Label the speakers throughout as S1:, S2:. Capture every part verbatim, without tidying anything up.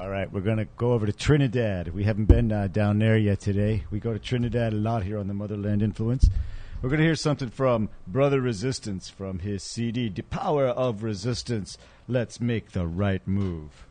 S1: All right, we're going to go over to Trinidad. We haven't been uh, down there yet today. We go to Trinidad a lot here on the Motherland Influence. We're going to hear something from Brother Resistance from his C D, The Power of Resistance. Let's make the right move.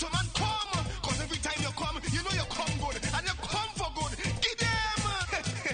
S2: Every time you come, you know you come good, and you come for good. Give them!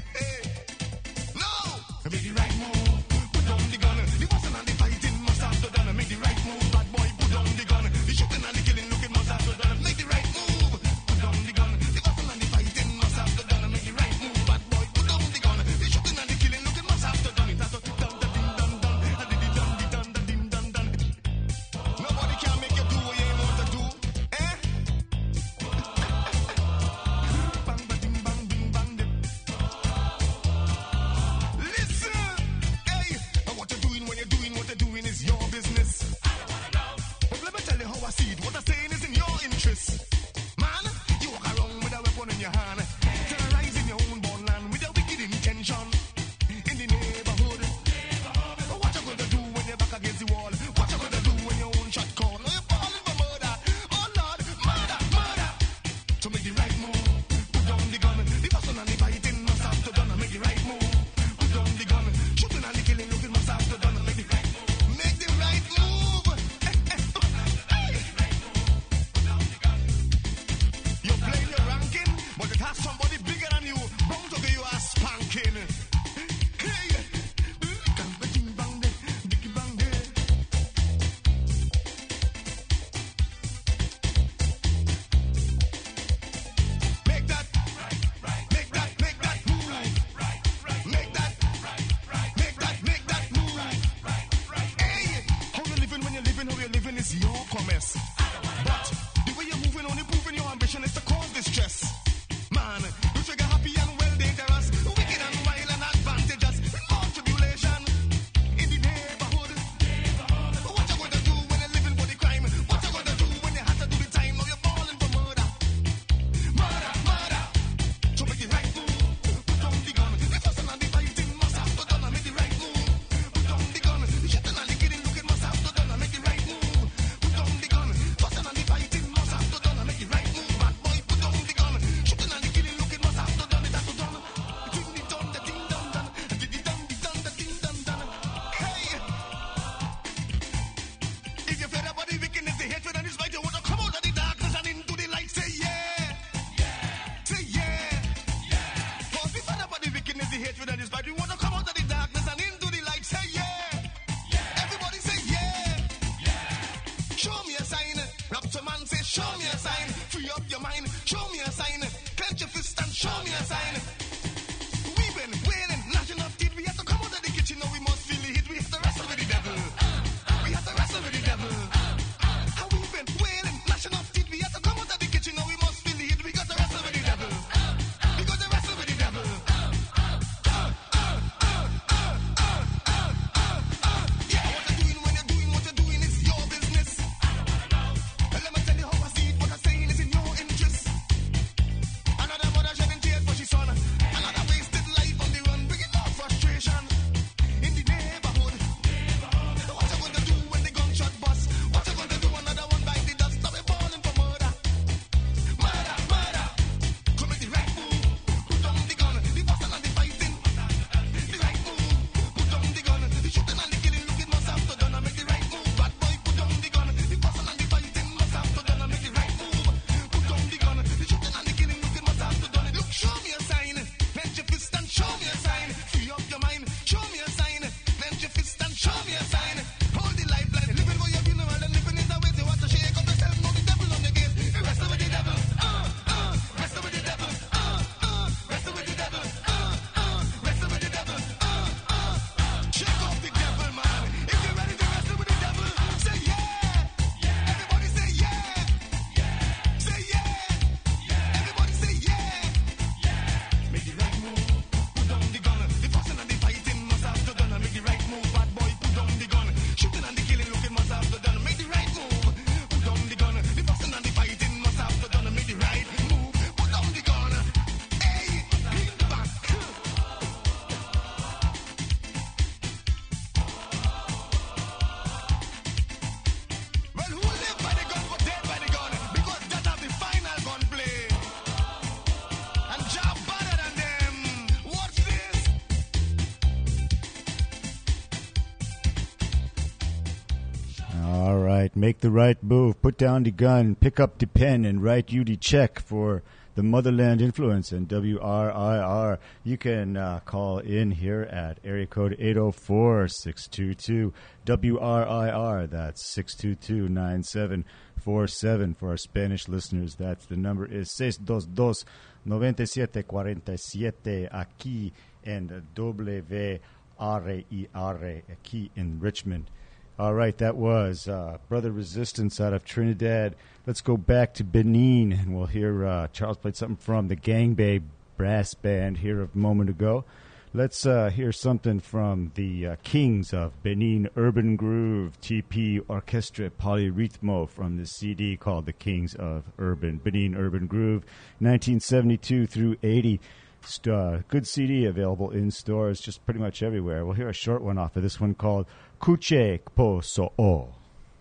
S1: make the right move, put down the gun, pick up the pen, and write you the check for the Motherland Influence and W R I R. You can uh, call in here at area code eight oh four, six two two, W R I R. That's six two two, nine seven four seven. For our Spanish listeners, that's the number is six dos dos, nine siete four siete aquí in W R I R aquí in Richmond. All right, that was uh, Brother Resistance out of Trinidad. Let's go back to Benin, and we'll hear uh, Charles played something from the Gangbei Brass Band here a moment ago. Let's uh, hear something from the uh, Kings of Benin Urban Groove, T P Orchestra Polyrhythmo, from the C D called The Kings of Urban Benin Urban Groove, nineteen seventy-two through eighty. Uh, good C D available in stores just pretty much everywhere. We'll hear a short one off of this one called Kuche Po So O.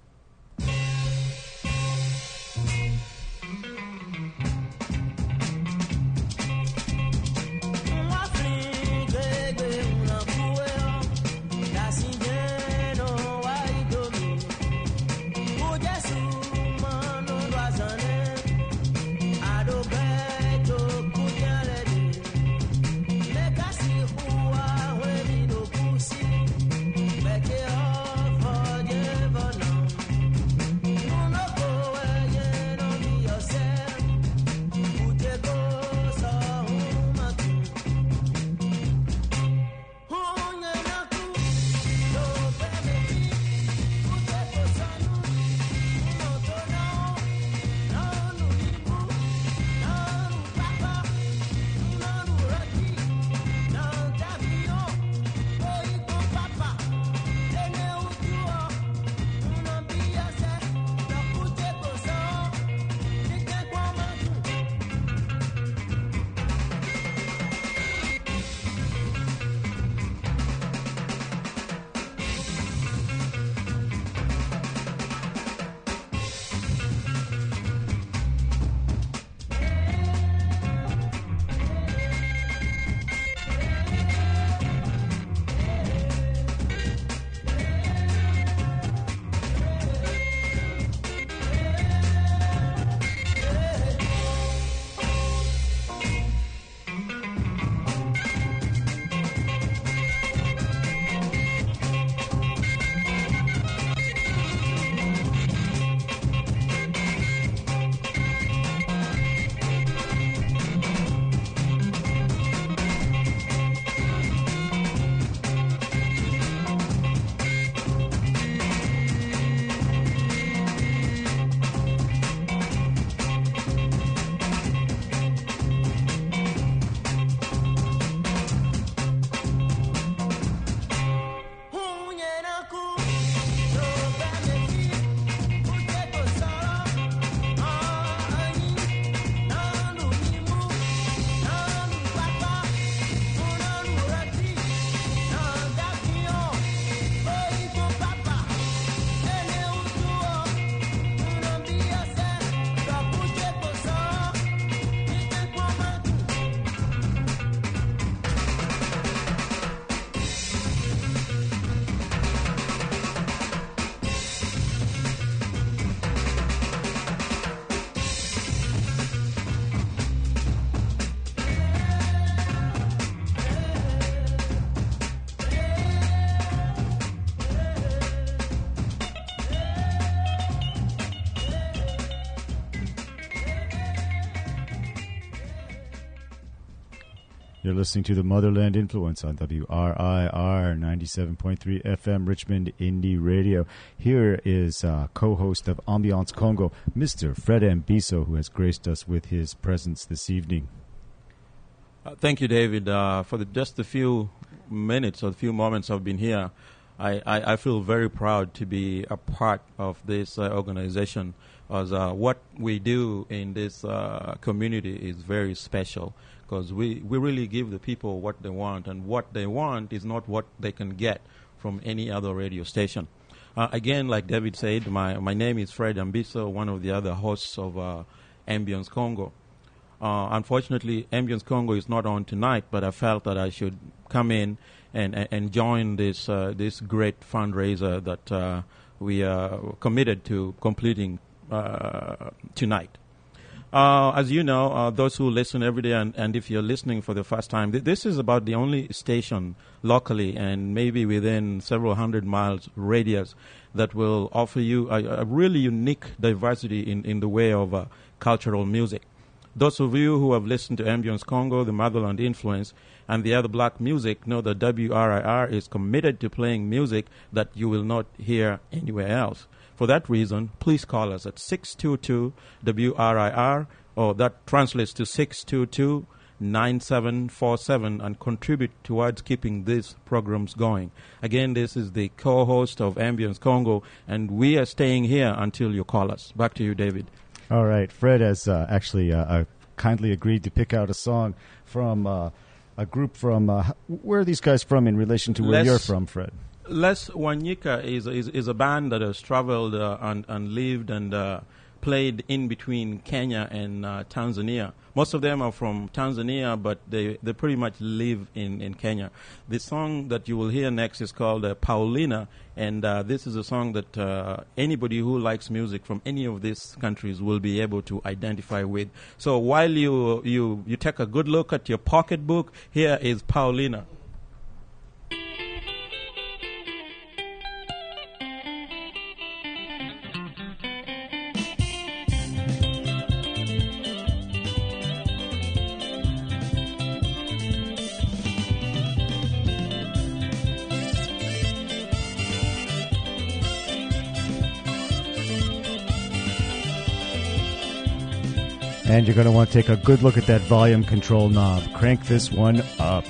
S1: You're listening to the Motherland Influence on W R I R ninety-seven point three F M Richmond Indie Radio. Here is uh, co-host of Ambiance Congo, Mister Fred Mbiso, who has graced us with his presence this evening.
S2: Uh, thank you, David. Uh, for the, just a few minutes or a few moments I've been here, I, I, I feel very proud to be a part of this uh, organization, as uh, what we do in this uh, community is very special, because we, we really give the people what they want, and what they want is not what they can get from any other radio station. Uh, again, like David said, my, my name is Fred Mbiso, one of the other hosts of uh, Ambience Congo. Uh, unfortunately, Ambience Congo is not on tonight, but I felt that I should come in and, and, and join this uh, this great fundraiser that uh, we are committed to completing uh, tonight. Uh, as you know, uh, those who listen every day, and, and if you're listening for the first time, th- this is about the only station locally and maybe within several hundred miles radius that will offer you a, a really unique diversity in, in the way of uh, cultural music. Those of you who have listened to Ambience Congo, the Motherland Influence, and the other black music know that W R I R is committed to playing music that you will not hear anywhere else. For that reason, please call us at six two two W R I R, or that translates to six two two nine seven four seven, and contribute towards keeping these programs going. Again, this is the co-host of Ambience Congo, and we are staying here until you call us. Back to you, David.
S1: All right. Fred has uh, actually uh, uh, kindly agreed to pick out a song from uh, a group from, uh, where are these guys from in relation to where
S2: Les-
S1: you're from, Fred?
S2: Les Wanyika is, is is a band that has traveled uh, and, and lived and uh, played in between Kenya and uh, Tanzania. Most of them are from Tanzania, but they, they pretty much live in, in Kenya. The song that you will hear next is called uh, Paulina, and uh, this is a song that uh, anybody who likes music from any of these countries will be able to identify with. So while you you, you take a good look at your pocketbook, here is Paulina.
S1: And you're going to want to take a good look at that volume control knob. Crank this one up.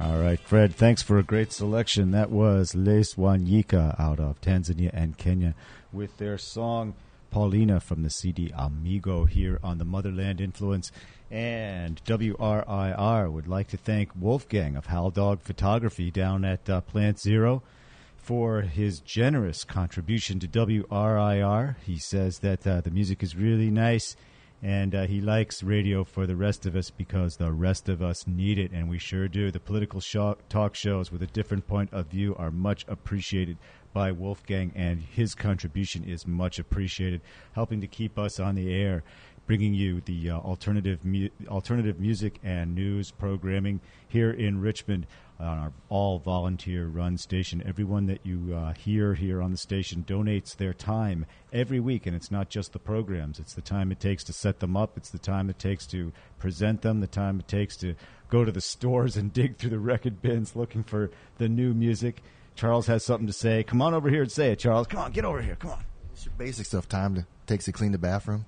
S1: All right, Fred, thanks for a great selection. That was Les Wanyika out of Tanzania and Kenya with their song Paulina from the C D Amigo here on the Motherland Influence. And W R I R would like to thank Wolfgang of Hal Dog Photography down at uh, Plant Zero for his generous contribution to W R I R. He says that uh, the music is really nice, and uh, he likes radio for the rest of us because the rest of us need it, and we sure do. The political show- talk shows with a different point of view are much appreciated by Wolfgang, and his contribution is much appreciated, helping to keep us on the air, bringing you the uh, alternative mu- alternative music and news programming here in Richmond on our all-volunteer-run station. Everyone that you uh, hear here on the station donates their time every week, and it's not just the programs. It's the time it takes to set them up. It's the time it takes to present them, the time it takes to go to the stores and dig through the record bins looking for the new music. Charles has something to say. Come on over here and say it, Charles. Come on, get over here. Come on.
S3: It's your basic stuff. Time to takes to clean the bathroom.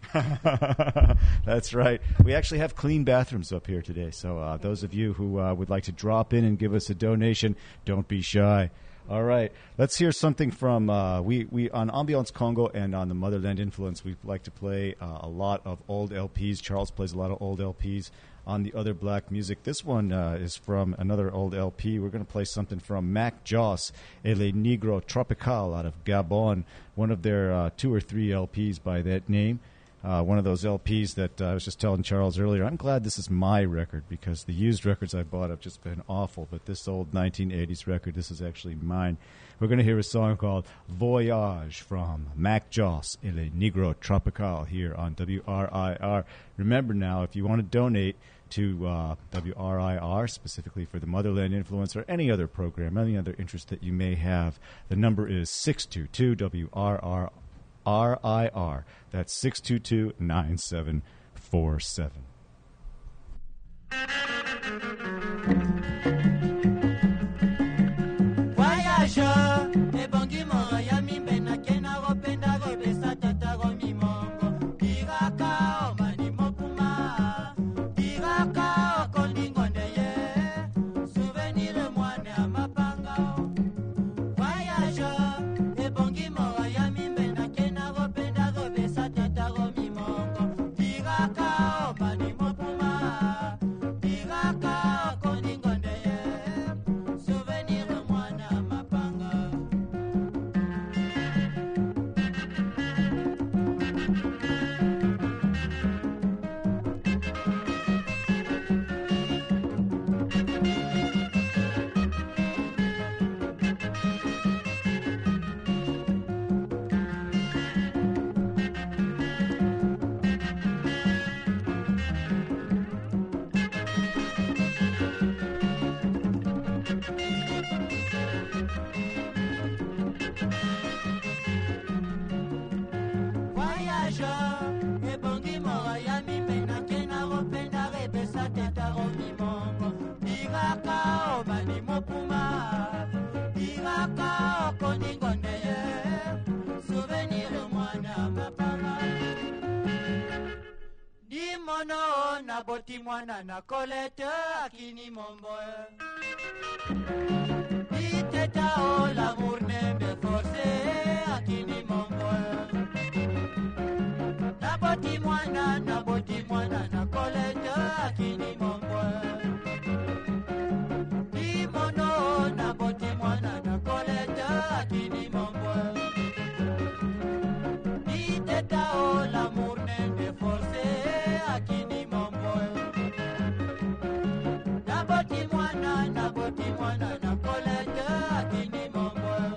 S1: That's right. We actually have clean bathrooms up here today. So uh, those of you who uh, would like to drop in and give us a donation, don't be shy. All right. Let's hear something from uh, we we on Ambiance Congo and on the Motherland Influence. We like to play uh, a lot of old L Ps. Charles plays a lot of old L Ps. On the other black music, this one uh, is from another old L P. We're going to play something from Mac Joss, El Negro Tropical out of Gabon, one of their uh, two or three L Ps by that name. Uh, one of those L Ps that uh, I was just telling Charles earlier. I'm glad this is my record because the used records I bought have just been awful, but this old nineteen eighties record, this is actually mine. We're going to hear a song called Voyage from Mac Joss, El Negro Tropical here on W R I R. Remember now, if you want to donate to uh, W R I R, specifically for the Motherland Influence or any other program, any other interest that you may have, the number is six two two W R R R I R. That's six two two, nine seven four seven.
S4: Voyageur, ebongi mo ya mimbe na kena go penda go besa tata go mimongo. Tiraka o mani mokuma, tiraka o kolingo ndeye, souvenir mwane amapanga. Voyageur, ebongi mo ya mimbe na kena go penda go besa tata go mimongo. Tiraka o mani mokuma, tiraka o kolingo ndeye, souvenir mwane amapanga. Voyageur, ebongi mo ya mimbe na kena go penda go besa tata go mimongo. Tiraka o mani mokuma, tiraka o koningo ndeye, souvenir mwane amapanga. Di mono na boti mwana na kolete akini momboe. Di teta o l'amour ne me force akini momboe. Na boti mwana, na boti mwana na kolete akini momboe. Di mono na boti mwana na kolete akini momboe. Di teta o l'amour ne me force akini momboe. Na boti mwana, na boti mwana na kolete akini momboe.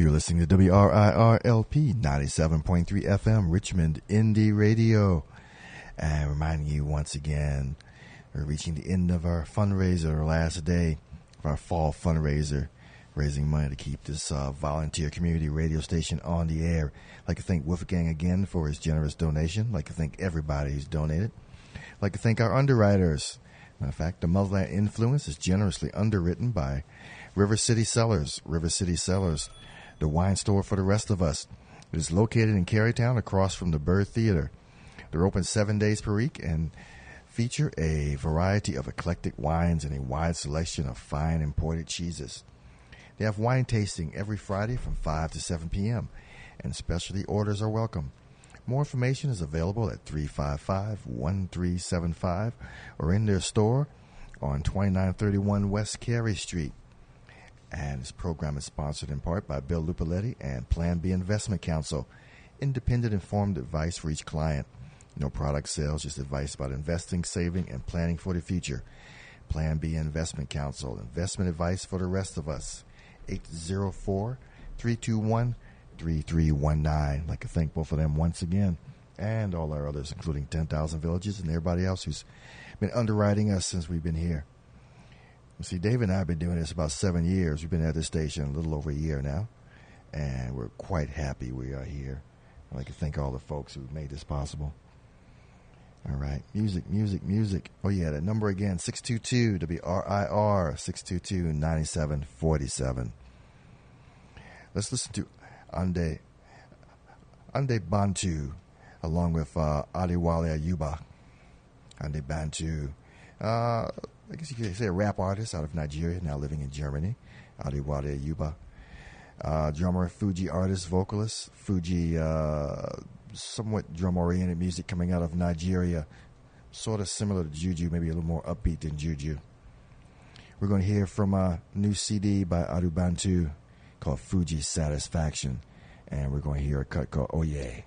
S3: You're listening to W R I R L P ninety-seven point three F M, Richmond Indie Radio. And reminding you once again, we're reaching the end of our fundraiser, our last day of our fall fundraiser, raising money to keep this uh, volunteer community radio station on the air. I'd like to thank Wolfgang again for his generous donation. I'd like to thank everybody who's donated. I'd like to thank our underwriters. Matter of fact, the Motherland Influence is generously underwritten by River City Cellars. River City Cellars, the wine store for the rest of us. It is located in Carytown across from the Bird Theater. They're open seven days per week and feature a variety of eclectic wines and a wide selection of fine imported cheeses. They have wine tasting every Friday from five to seven p.m., and specialty orders are welcome. More information is available at three five five, one three seven five or in their store on twenty-nine thirty-one West Carey Street. And this program is sponsored in part by Bill Lupoletti and Plan B Investment Counsel. Independent informed advice for each client. No product sales, just advice about investing, saving, and planning for the future. Plan B Investment Counsel. Investment advice for the rest of us. eight zero four, three two one, three three one nine. I'd like to thank both of them once again, and all our others, including ten thousand Villages and everybody else who's been underwriting us since we've been here. See, Dave and I have been doing this about seven years. We've been at this station a little over a year now, and we're quite happy we are here. I'd like to thank all the folks who made this possible. All right, music, music, music. Oh, yeah, that number again, six two two W R I R, six two two, nine seven four seven. Let's listen to Ande, Ande Bantu, along with uh, Adewale Ayuba. Ande Bantu. Uh... I guess you could say a rap artist out of Nigeria, now living in Germany, Adewale Ayuba. Uh, drummer, Fuji artist, vocalist, Fuji, uh, somewhat drum-oriented music coming out of Nigeria, sort of similar to Juju, maybe a little more upbeat than Juju. We're going to hear from a new C D by Adu Bantu called Fuji Satisfaction, and we're going to hear a cut called Oh Yeah.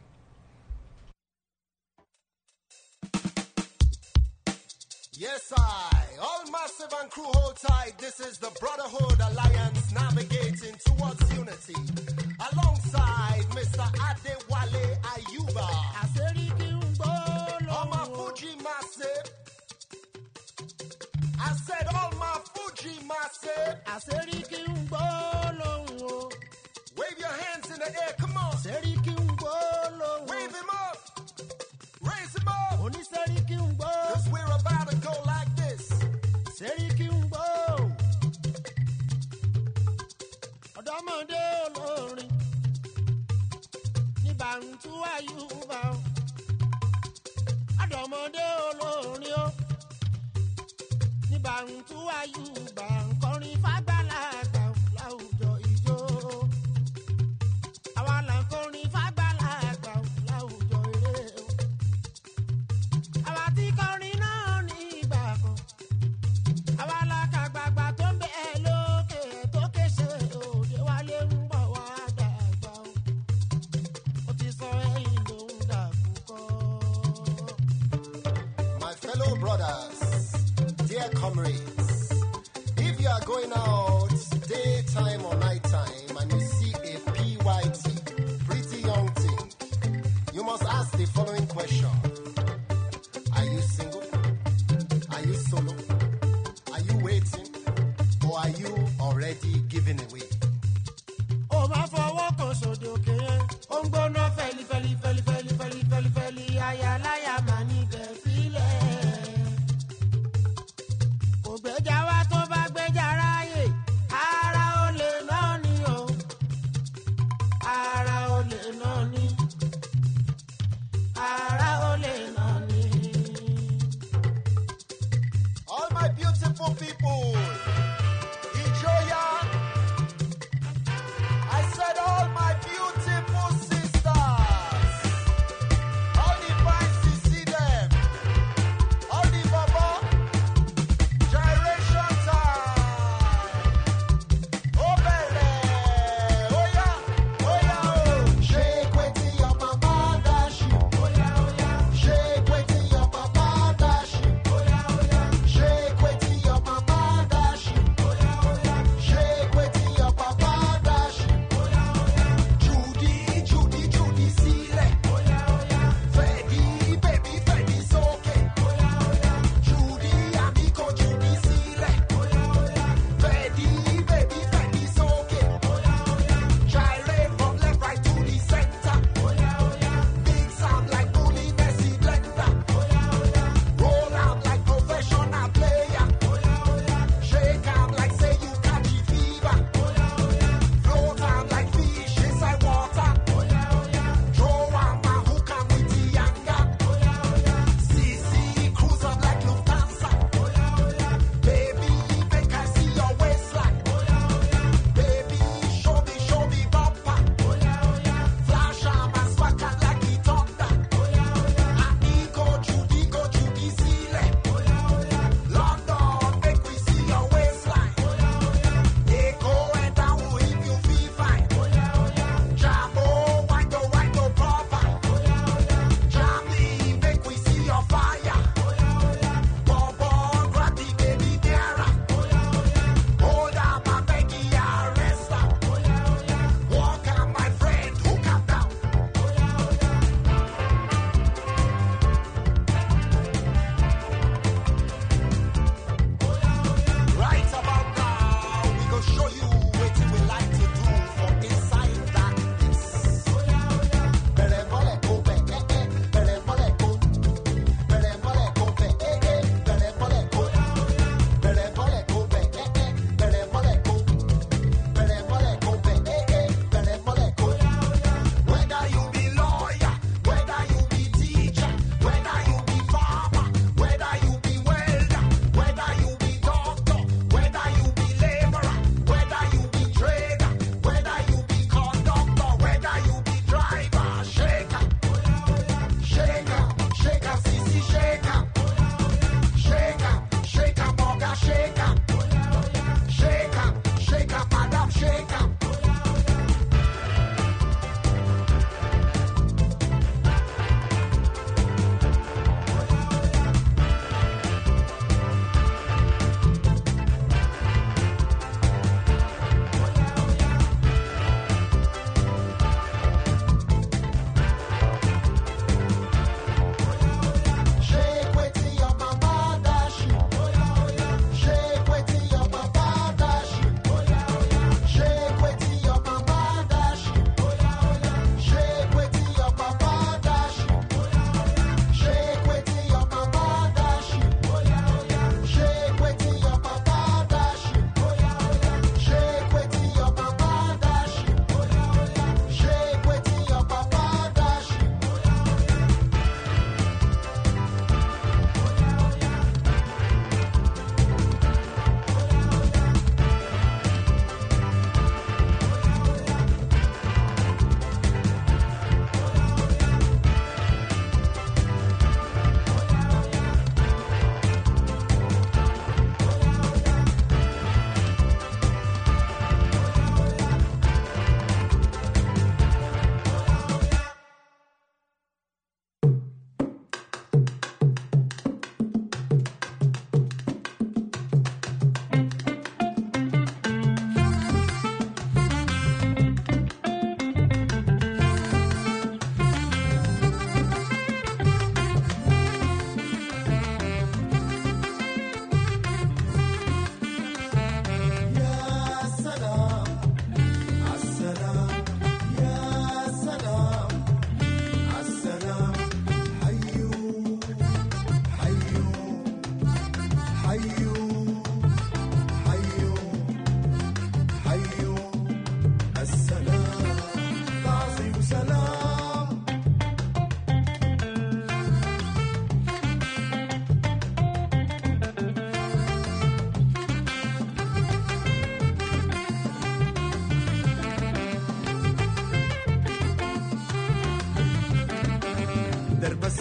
S5: Yes, I, all massive and crew hold tight. This is the Brotherhood Alliance navigating towards unity. Alongside Mister Adewale Ayuba. All my Fuji massive. I said all my Fuji massive. Wave your hands in the air, come on. Wave him up. Raise him up. Cause we're about to go like this.
S6: Ọ̀dọ́mọdé olórin ní Bàǹtú Àyùbá. Ọ̀dọ́mọdé olórin ó ní Bàǹtú Àyùbá. Nkọrin fàgbàlagbà láwùjọ ijó. Àwa là ń kọrin fàgbàlagbà láwùjọ eré o. Àwa tí kọrin náà ní ìgbà kan. Àwa la kàgbàgbà tó ń bẹ lókè tó kéṣe òde wálé ń bọ̀ wá dàgbà o. Ó ti sọ ẹ̀yìn ló ń dàkú kọ́.
S5: My fellow brothers, dear comrades, if you are going out daytime or nighttime and you see a P Y T, pretty young thing, you must ask the following question. Are you single? Are you solo? Are you waiting? Or are you already giving away?
S6: Ó máa fọwọ́ kan sódò òkè yẹn. Ó ń gbóná fẹ́lí fẹ́lí fẹ́lí fẹ́lí fẹ́lí fẹ́lí fẹ́lí ayaláya máa ní gẹ̀ẹ́fílẹ̀. Kò gbẹ́jà wá tó bá gbẹ́jà ráyè. Ara olè náà ni o. Ara olè náà ni. Ara olè náà ni.
S5: All my beautiful people, Ijoya. I said all my beautiful sisters. All the vines, you see them. All the baba. Gyration time. Oh, baby. Oh, yeah. Oh, yeah, oh. Shake wetin your papa dash you. Oh, yeah, oh, yeah. Shake wetin your papa dash you. Oh, yeah, oh, yeah. Shake wetin your papa dash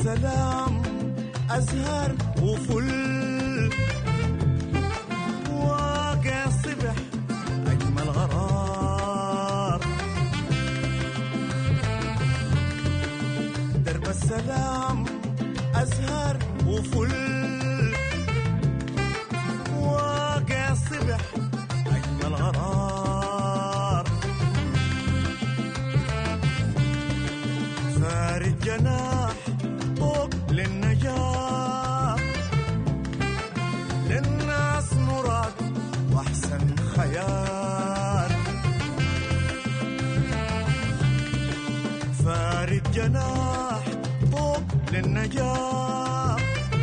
S7: للسلام أزهار وفل واقع صبح أجمل غرار درب السلام أزهار وفل واقع صبح أجمل غرار فارد جناح طوق للنجاة للناس مراد وأحسن خيال فارد جناح طوق للنجاة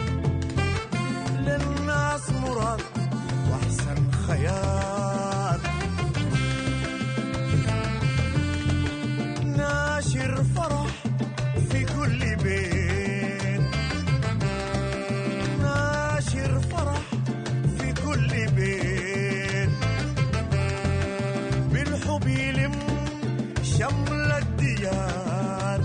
S7: للناس مراد وأحسن خيال ناشر فرح في كل بيت ناشر فرح في كل بيت بالحب يلم شمل الديار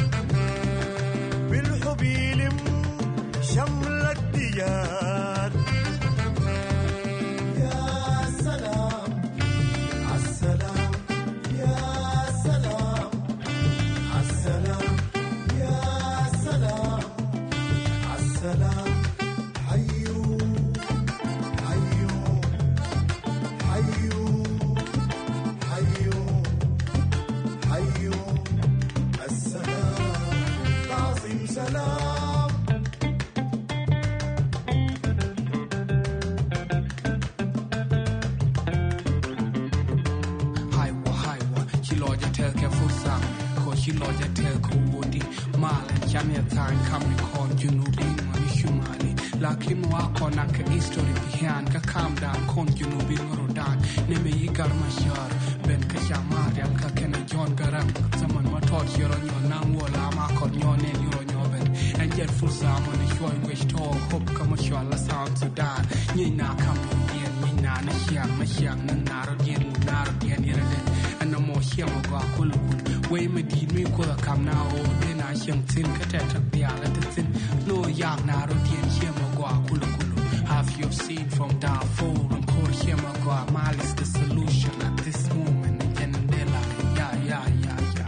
S7: بالحب يلم شمل الديار
S5: يا سلام عالسلام يا سلام عالسلام يا سلام عالسلام حيو حيو حيو حيو حيو السلام تعظيم سلام
S8: hai wa hai wa chi lo ja tel ke fu sang ko chi lo ja tel ko wodi mal cha me tan kam ni kon junu bi ma ni shumali la kim wa kon ak history bihan ka kam dan kon junu bi ngoro dan ne me yi gar ma shar ben ka shama dan ka ken jon garam zaman ma tot yoro nyo nan wo la ma kon nyo ne yoro nyo ben and yet fu sam on shoy wish to hope ka ma shwa la sound sudan ni na kam yen ni na na xiang ma xiang na na ro yen na ro yen yere den and no mo xiang ma gwa kul kul we me di mi ko la kam na o de na xiang tin ka ta ta pya la ta tin lo yak na ro yen xiang ma gwa kul kul have you seen from Darfur and call xiang ma gwa mal is the solution at this moment and de la ya ya ya ya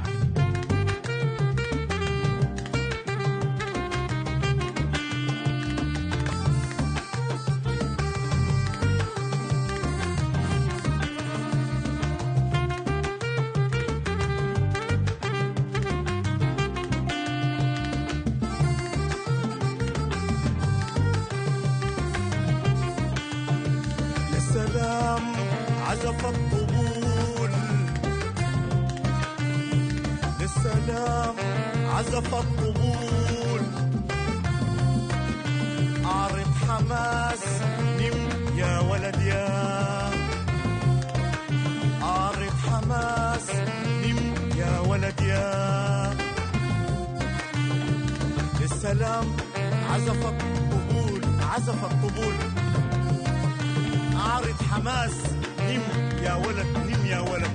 S7: للسلام عزف الطبول للسلام عزف الطبول أعرض حماس نم يا ولد يا أعرض حماس نم يا ولد يا للسلام عزف الطبول عزف الطبول أعرض حماس نم يا ولد نم يا ولد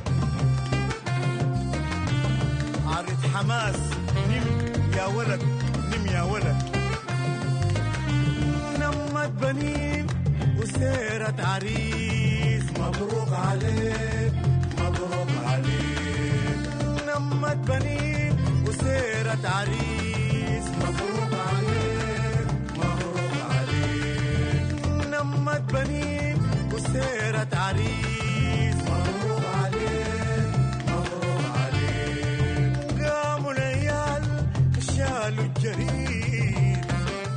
S7: أعرض حماس نم يا ولد نم يا ولد نمت بنين وسيرة عريس مبروك عليك مبروك عليك نمت بنين وسيرة عريس مبروك عليك مبروك عليك نمت بنين وسيرة عريس مبروك عليك مبروك عليك قاموا العيال شالوا الجريد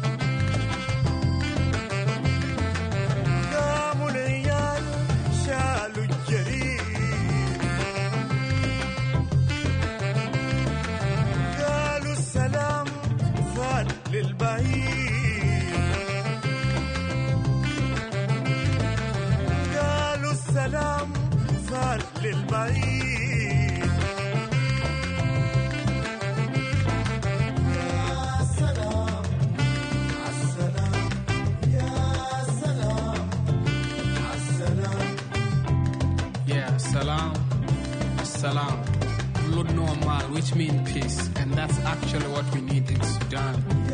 S7: قاموا العيال شالوا الجريد قالوا السلام فال للبعيد قالوا السلام فال للبعيد
S5: يا سلام عالسلام يا سلام عالسلام
S8: yeah salam salam Lord normal which means peace and that's actually what we need in Sudan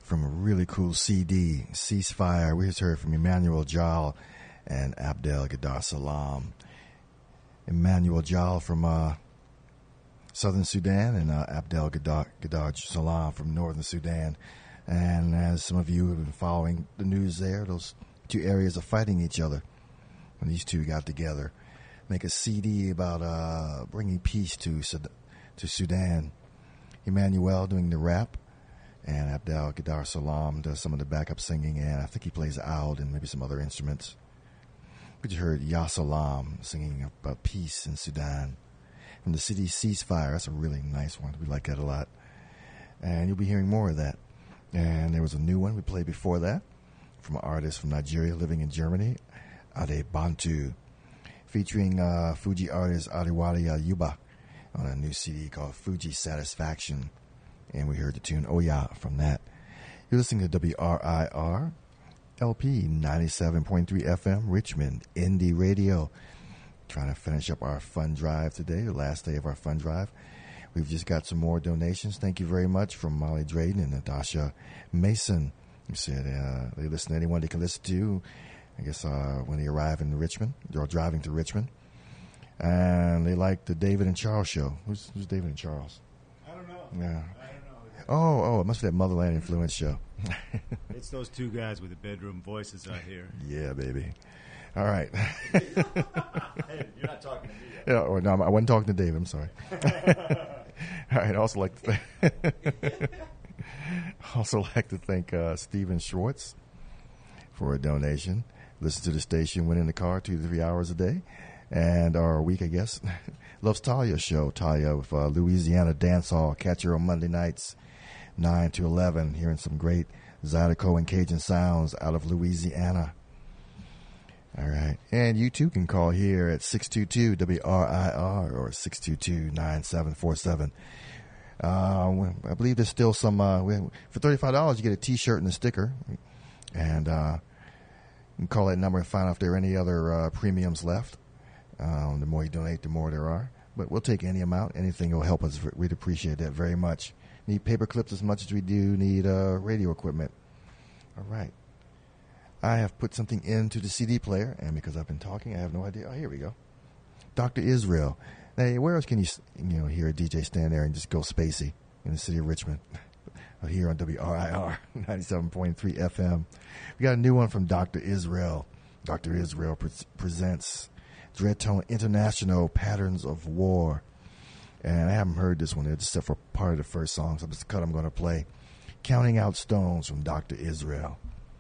S3: from a really cool C D, Ceasefire. We just heard from Emmanuel Jal and Abdel Gadar Salam. Emmanuel Jal from uh, Southern Sudan and uh, Abdel Gadar, Gadar Salam from Northern Sudan. And as some of you have been following the news there, those two areas are fighting each other. When these two got together, make a C D about uh, bringing peace to to Sudan. Emmanuel doing the rap, and Abdel Gadar Salam does some of the backup singing, and I think he plays oud and maybe some other instruments. We just heard Ya Salam singing about peace in Sudan. From the C D Ceasefire, that's a really nice one. We like that a lot. And you'll be hearing more of that. And there was a new one we played before that from an artist from Nigeria living in Germany, Ade Bantu, featuring uh, Fuji artist Adewale Ayuba on a new C D called Fuji Satisfaction. And we heard the tune Oya from that. You're listening to W R I R L P ninety-seven point three F M, Richmond Indie Radio. Trying to finish up our fund drive today, the last day of our fund drive. We've just got some more donations. Thank you very much from Molly Drayden and Natasha Mason. Who said uh, they listen to anyone they can listen to, I guess, uh, when they arrive in Richmond. They're driving to Richmond. And they like the David and Charles show. Who's, who's David and Charles?
S1: I don't know.
S3: Yeah.
S1: I don't know.
S3: Oh, oh, it must be that Motherland Influence show.
S1: It's those two guys with the bedroom voices out here.
S3: Yeah, baby. All right.
S1: Hey, you're not talking to me yet.
S3: Yeah, or no, I wasn't talking to Dave. I'm sorry. All right. Also like to th- also like to thank uh, Stephen Schwartz for a donation. Listen to the station, went in the car two to three hours a day, and or a week, I guess. Loves Talia show. Talia with uh, Louisiana Dancehall. Catch her on Monday nights, nine to eleven. Hearing some great Zydeco and Cajun sounds out of Louisiana. All right. And you too can call here at six two two W R I R or six two two, nine seven four seven. Uh, I believe there's still some, uh, we, for thirty-five dollars you get a t-shirt and a sticker. And uh, you can call that number and find out if there are any other uh, premiums left. Um, the more you donate, the more there are. But we'll take any amount. Anything will help us. We'd appreciate that very much. Need paper clips as much as we do need uh, radio equipment. All right. I have put something into the C D player, and because I've been talking, I have no idea. Oh, here we go. Doctor Israel. Hey, where else can you, you know, hear a D J stand there and just go spacey in the city of Richmond? Here on W R I R ninety-seven point three F M. We got a new one from Doctor Israel. Doctor Israel pre- presents Dreadtone International Patterns of War. And I haven't heard this one except for part of the first song, so this cut I'm going to play. Counting Out Stones from Doctor Israel.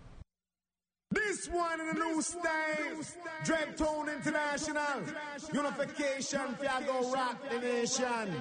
S6: This one in the new style, Dreadtone International, unification, Fiago rock the nation.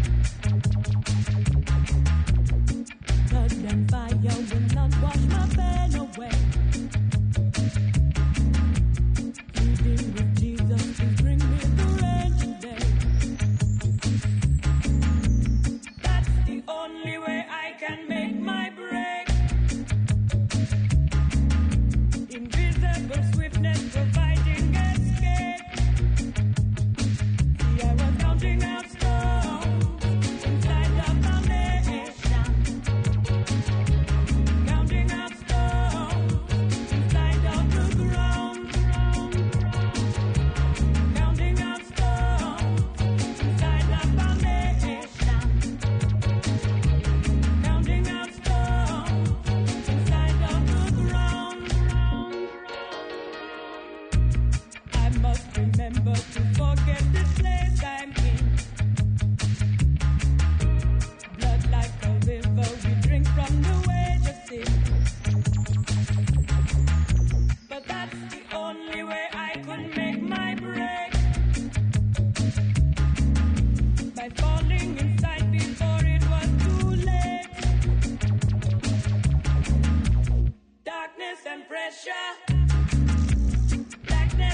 S9: Blood and fire will not wash my face.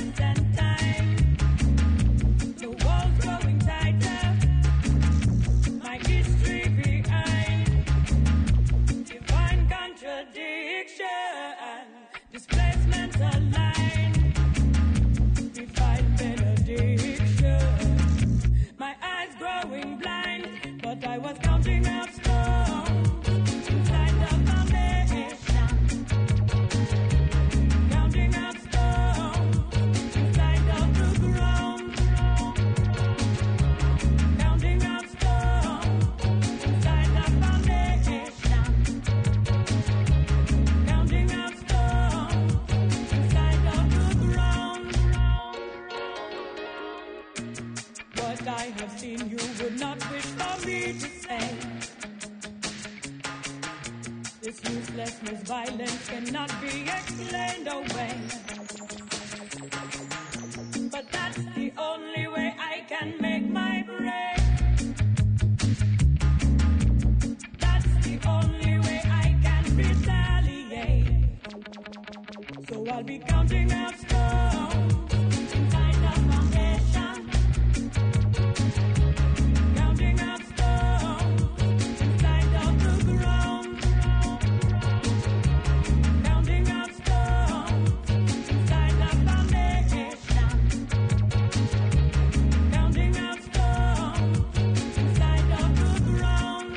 S9: displacement and time. The walls growing tighter, my history behind. Divine contradiction, displacement aligned. Divine benediction. My eyes growing blind, but I was counting up stones inside the foundation. Counting up stones inside of the ground. Counting up stones inside the foundation. Counting up stones inside of the ground. What I have seen you would not wish for me to say. This uselessness, violence cannot be explained away. But that's the only way I can make my break. That's the only way I can retaliate. So I'll be counting up stones inside the foundation. Counting up stones inside of the ground. Counting up stones inside the foundation. Counting up stones inside of the ground.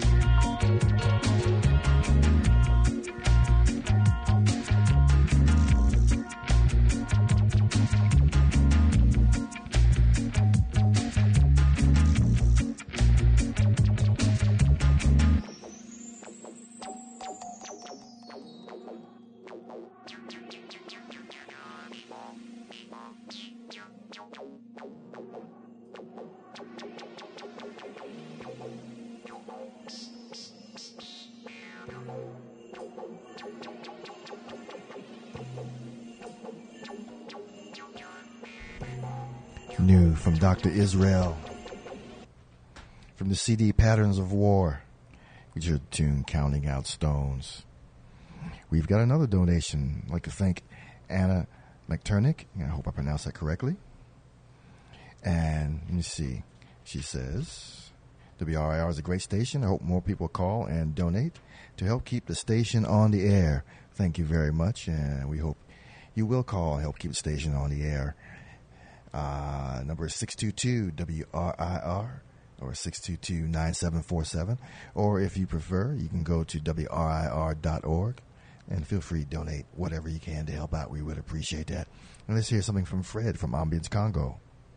S3: New from Doctor Israel. From the C D Patterns of War, which is a tune Counting Out Stones. We've got another donation. I'd like to thank Anna McTurnick. I hope I pronounced that correctly. And let me see. She says, W R I R is a great station. I hope more people call and donate to help keep the station on the air. Thank you very much. And we hope you will call and help keep the station on the air. Uh, number is six two two W R I R or six two two, nine seven four seven. Or if you prefer, you can go to W R I R dot org and feel free to donate whatever you can to help out. We would appreciate that. And let's hear something from Fred from Ambience Congo.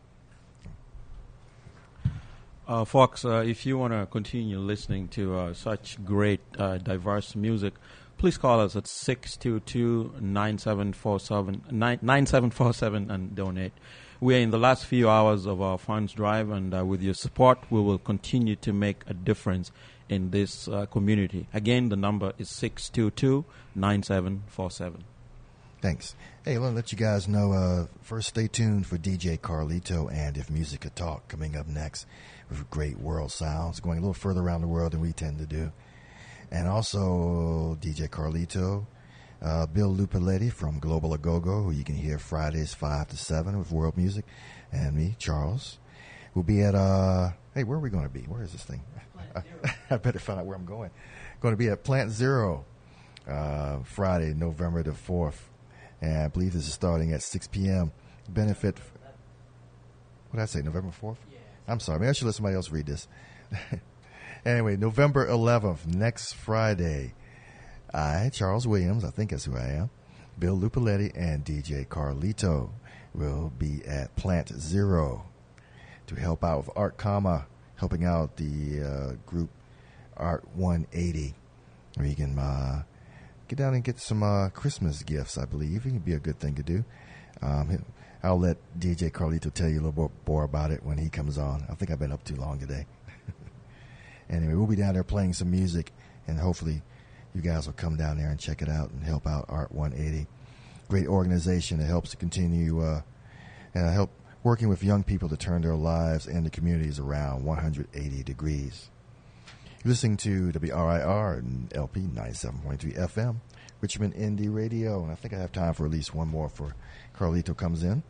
S2: Uh, folks, uh, if you want to continue listening to uh, such great, uh, diverse music, please call us at six two two, nine seven four seven and donate. We are in the last few hours of our funds drive, and uh, with your support, we will continue to make a difference in this uh, community. Again, the number is six two two, nine seven four seven.
S3: Thanks. Hey, I want to let you guys know, uh, first stay tuned for D J Carlito and If Music Could Talk coming up next with great world sounds, going a little further around the world than we tend to do. And also D J Carlito, uh, Bill Lupaletti from Global Agogo, who you can hear Fridays five to seven with world music, and me, Charles. We'll be at, uh, hey, where are we going to be? Where is this thing? I better find out where I'm going. Going to be at Plant Zero, uh, Friday, November the fourth. And I believe this is starting at six p.m. Benefit, what did I say, November fourth? Yeah. I'm sorry, maybe I should let somebody else read this. Anyway, November eleventh, next Friday, I, Charles Williams, I think that's who I am, Bill Lupaletti, and D J Carlito will be at Plant Zero to help out with Art Comma, helping out the uh, group Art one eighty, where you can uh, get down and get some uh, Christmas gifts, I believe. It would be a good thing to do. Um, I'll let D J Carlito tell you a little bit more about it when he comes on. I think I've been up too long today. Anyway, we'll be down there playing some music, and hopefully you guys will come down there and check it out and help out Art one eighty. Great organization that helps to continue uh, and help working with young people to turn their lives and the communities around one hundred eighty degrees. You're listening to W R I R and L P ninety-seven point three F M, Richmond Indie Radio, and I think I have time for at least one more before Carlito comes in.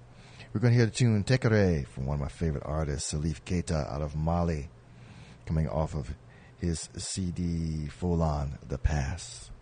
S3: We're going to hear the tune Tekere from one of my favorite artists, Salif Keita out of Mali, coming off of his C D Full On The Pass.